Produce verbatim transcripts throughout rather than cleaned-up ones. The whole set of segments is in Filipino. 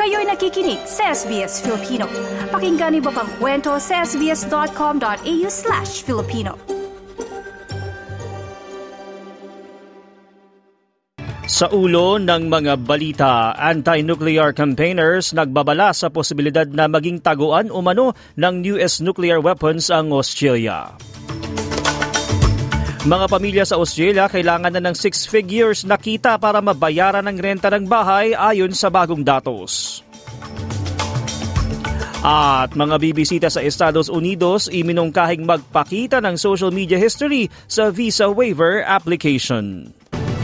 Kayo'y nakikinig sa S B S Filipino. Pakinggan niyo pa ang kwento sa sbs.com.au slash Filipino. Sa ulo ng mga balita, anti-nuclear campaigners nagbabala sa posibilidad na maging taguan umano ng U S nuclear weapons ang Australia. Mga pamilya sa Australia kailangan na ng six figures na kita para mabayaran ang renta ng bahay ayon sa bagong datos. At mga bibisita sa Estados Unidos iminungkahing magpakita ng social media history sa visa waiver application.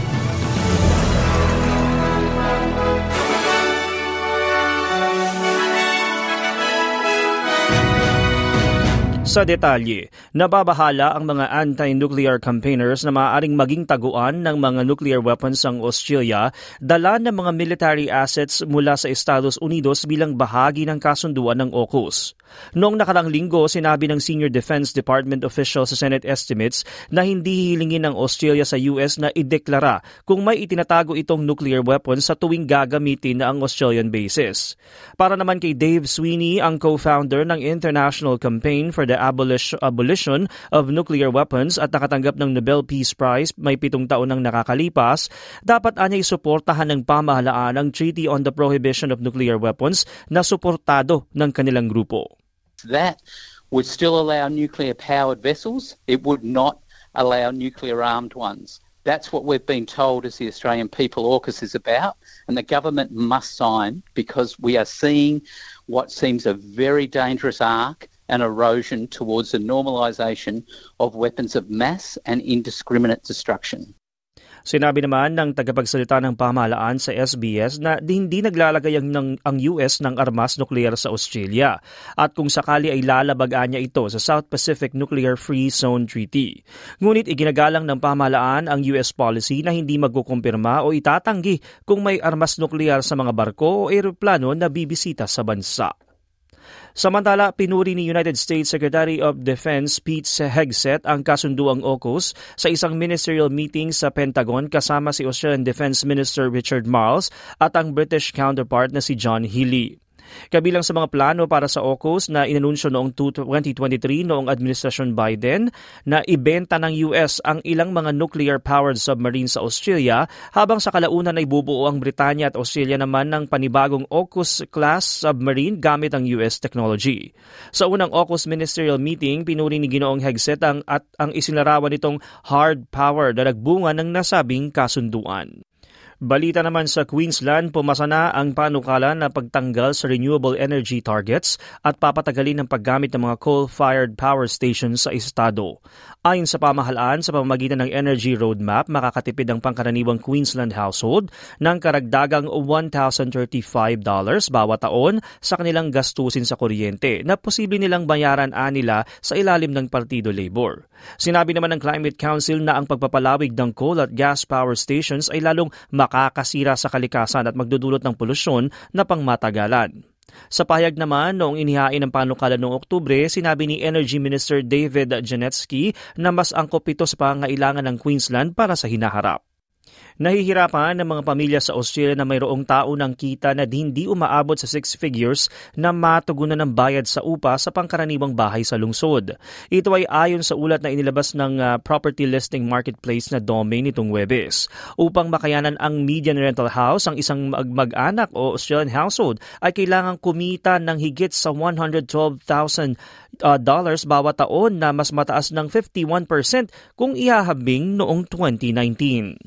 Sa detalye, nababahala ang mga anti-nuclear campaigners na maaaring maging taguan ng mga nuclear weapons ang Australia, dala ng mga military assets mula sa Estados Unidos bilang bahagi ng kasunduan ng AUKUS. Noong nakarang linggo, sinabi ng Senior Defense Department official sa Senate estimates na hindi hihilingin ng Australia sa U S na ideklara kung may itinatago itong nuclear weapons sa tuwing gagamitin na ang Australian bases. Para naman kay Dave Sweeney, ang co-founder ng International Campaign for the Abolition of Nuclear Weapons at nakatanggap ng Nobel Peace Prize may pitong taon nang nakakalipas, dapat anya'y suportahan ng pamahalaan ang Treaty on the Prohibition of Nuclear Weapons na suportado ng kanilang grupo. That would still allow nuclear-powered vessels. It would not allow nuclear-armed ones. That's what we've been told as the Australian people AUKUS is about, and the government must sign because we are seeing what seems a very dangerous arc and erosion towards the normalisation of weapons of mass and indiscriminate destruction. Sinabi naman ng tagapagsalita ng pamahalaan sa S B S na hindi naglalagay ang, ng, ang U S ng armas nuklear sa Australia at kung sakali ay lalabagaan niya ito sa South Pacific Nuclear Free Zone Treaty. Ngunit iginagalang ng pamahalaan ang U S policy na hindi magkukumpirma o itatanggi kung may armas nuklear sa mga barko o eroplano na bibisita sa bansa. Samantala, pinuri ni United States Secretary of Defense Pete Hegseth ang kasunduang AUKUS sa isang ministerial meeting sa Pentagon kasama si Australian Defense Minister Richard Marles at ang British counterpart na si John Healey. Kabilang sa mga plano para sa AUKUS na inanunsyo noong twenty twenty-three noong Administrasyon Biden na ibenta ng U S ang ilang mga nuclear-powered submarines sa Australia habang sa kalaunan ay bubuo ang Britanya at Australia naman ng panibagong AUKUS-class submarine gamit ang U S technology. Sa unang AUKUS ministerial meeting, pinuri ni Ginoong Hegseth ang, at ang isinarawan nitong hard power na nagbunga ng nasabing kasunduan. Balita naman sa Queensland, pumasa na ang panukala na pagtanggal sa renewable energy targets at papatagalin ang paggamit ng mga coal-fired power stations sa estado. Ayon sa pamahalaan, sa pamamagitan ng Energy Roadmap, makakatipid ang pangkaraniwang Queensland household ng karagdagang one thousand thirty-five dollars bawat taon sa kanilang gastusin sa kuryente na posible nilang bayaran anila sa ilalim ng Partido Labor. Sinabi naman ng Climate Council na ang pagpapalawig ng coal at gas power stations ay lalong makakasira sa kalikasan at magdudulot ng polusyon na pangmatagalan. Sa pahayag naman, noong inihain ng panukala noong Oktubre, sinabi ni Energy Minister David Janetsky na mas angkop ito sa pangangailangan ng Queensland para sa hinaharap. Nahihirapan ng mga pamilya sa Australia na mayroong tao ng kita na hindi umaabot sa six figures na matugunan ng bayad sa upa sa pangkaraniwang bahay sa lungsod. Ito ay ayon sa ulat na inilabas ng uh, property listing marketplace na domain nitong Huwebes. Upang makayanan ang median rental house, ang isang mag-anak o Australian household ay kailangang kumita ng higit sa one hundred twelve thousand uh, dollars bawat taon na mas mataas ng fifty-one percent kung ihahambing noong twenty nineteen.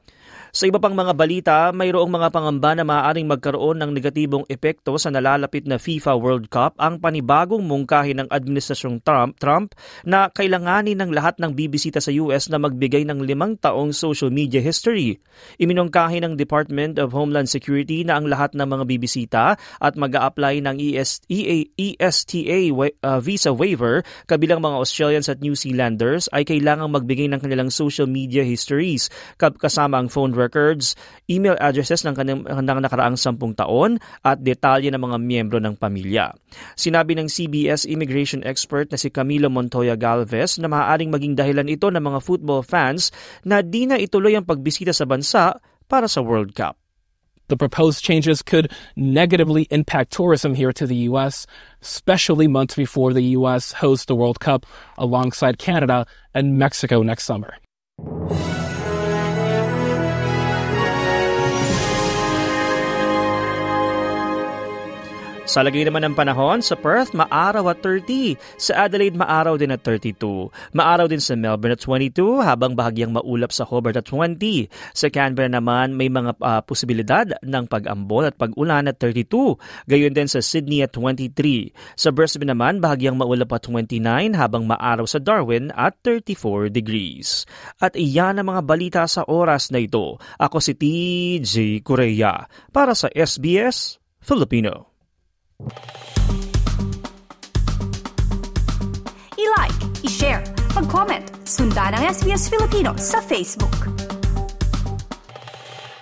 Sa iba pang mga balita, mayroong mga pangamba na maaaring magkaroon ng negatibong epekto sa nalalapit na FIFA World Cup ang panibagong mungkahi ng Administrasyong Trump, Trump na kailanganin ng lahat ng bibisita sa U S na magbigay ng limang taong social media history. Iminungkahi ng Department of Homeland Security na ang lahat ng mga bibisita at mag-a-apply ng E S, E A, E S T A uh, visa waiver kabilang mga Australians at New Zealanders ay kailangang magbigay ng kanilang social media histories kasama ang phone records, email addresses ng kanilang nakaraang sampung taon at detalye ng mga miyembro ng pamilya. Sinabi ng C B S immigration expert na si Camilo Montoya Galvez na maaaring maging dahilan ito ng mga football fans na di na ituloy ang pagbisita sa bansa para sa World Cup. The proposed changes could negatively impact tourism here to the U S, especially months before the U S hosts the World Cup alongside Canada and Mexico next summer. Sa lagay naman ng panahon, sa Perth, maaraw at thirty. Sa Adelaide, maaraw din at thirty-two. Maaraw din sa Melbourne at twenty-two, habang bahagyang maulap sa Hobart at twenty. Sa Canberra naman, may mga uh, posibilidad ng pag-ambon at pag-ulan at thirty-two. Gayon din sa Sydney at twenty-three. Sa Brisbane naman, bahagyang maulap at twenty-nine, habang maaraw sa Darwin at thirty-four degrees. At iyan ang mga balita sa oras na ito. Ako si T J Correa para sa S B S Filipino. I-like, i-share, mag-comment, sundan ang S B S Filipino sa Facebook.